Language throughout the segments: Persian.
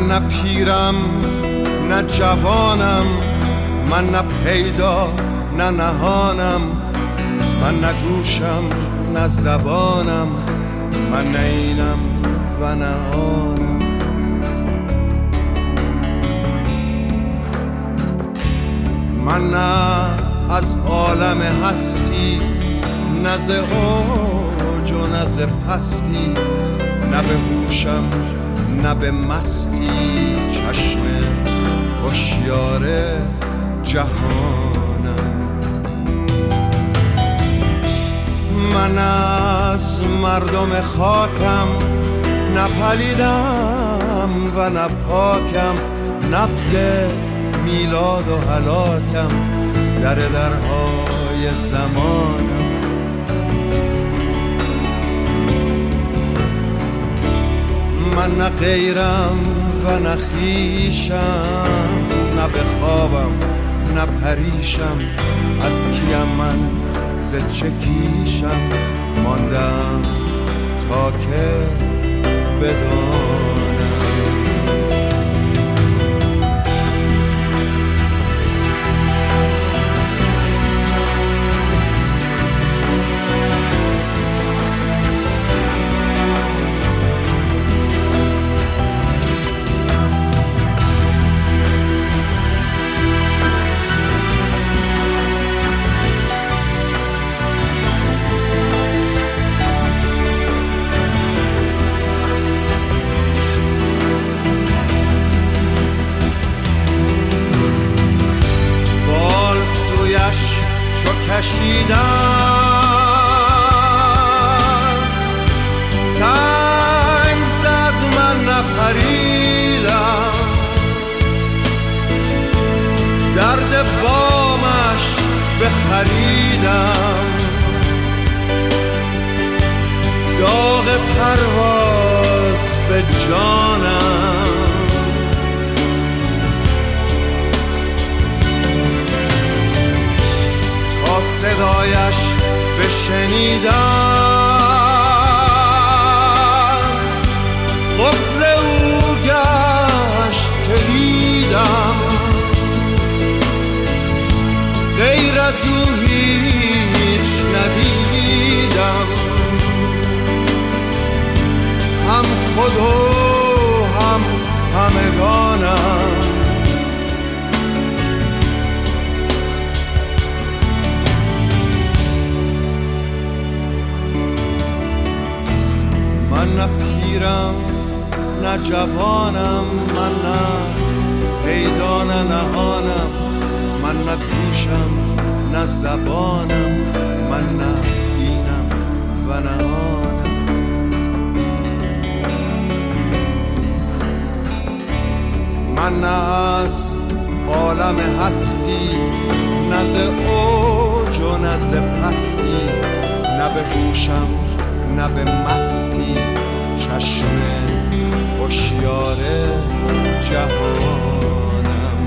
نه پیرم نه جوانم، من نه پیدا نه نهانم، من نه گوشم نه زبانم، من نه اینم و نه آنم. من نه از عالم هستی، نه ز اوج و نه ز پستی، نه به هوشم نه به مستی، چشم هوشیار جهانم. من از مردم خاکم، نه پلیدم و نه پاکم، نبض میلاد و هلاکم، درهای زمانم. من نه غیرم و نه خویشم، نه به خوابم نه پریشم، از کیم من ز چه کیشم، ماندم تا که بدانم. چو کشیدم سنگ زد من نپریدم، درد بامش بخریدم، داغ پرواز به جانم. صدایش بشنیدم، قفل او گشت کلیدم، غیر از او هیچ ندیدم، هم خود و هم همگانم. من نه پیرم نه جوانم، من نه پیدا نه نهانم، من نه گوشم نه زبانم، من نه اینم و نه آنم. من نه از عالم هستی، نه ز اوج و نه ز پستی، نه به هوشم نه به مستی، چشم هوشیار جهانم.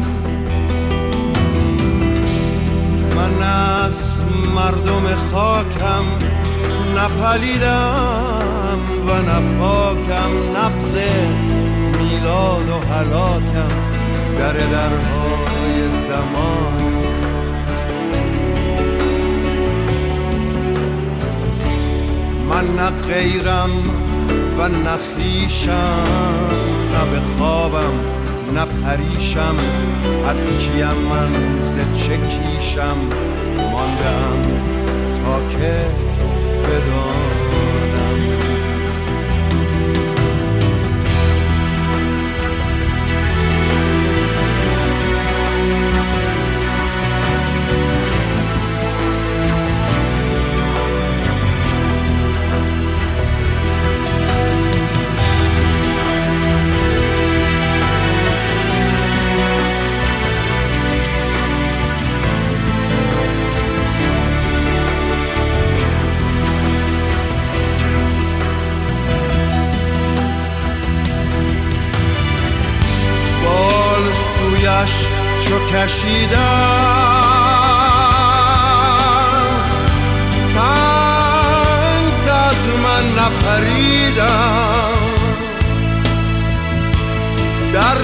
من از مردم خاکم، نه پلیدم و نه پاکم، نبض میلاد و هلاکم، درهای زمان. من نه غیرم و نه خویشم، نه به خوابم نه پریشم، از کیم من ز چه کیشم، ماندم تا که بدانم. چو کشیدم سنگ زد من نپریدم، درد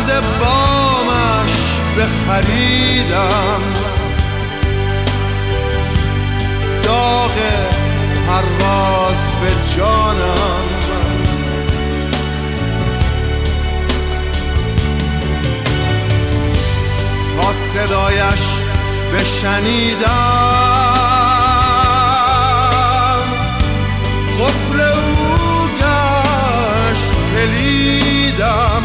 خریدم، داغ پرواز به جانم، تا صدایش بشنیدم، قفل او گشت کلیدم،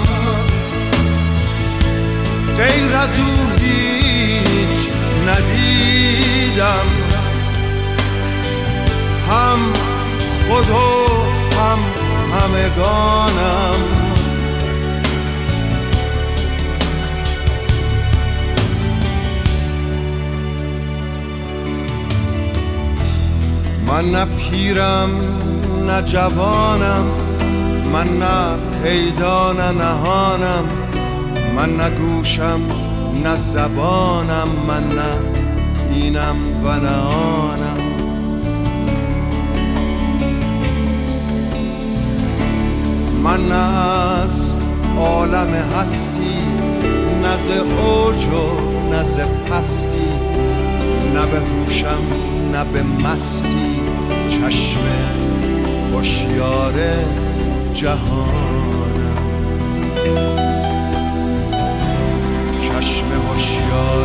غیر از او هیچ ندیدم، هم خود و هم همگانم. من نه پیرم نه جوانم، من نه پیدا نه نهانم، من نه گوشم نه زبانم، من نه اینم و نه آنم. من نه از عالم هستی، نه ز اوج و نه ز پستی، نه به هوشم نه به مستی، چشم هوشیار جهانم، چشم هوشیار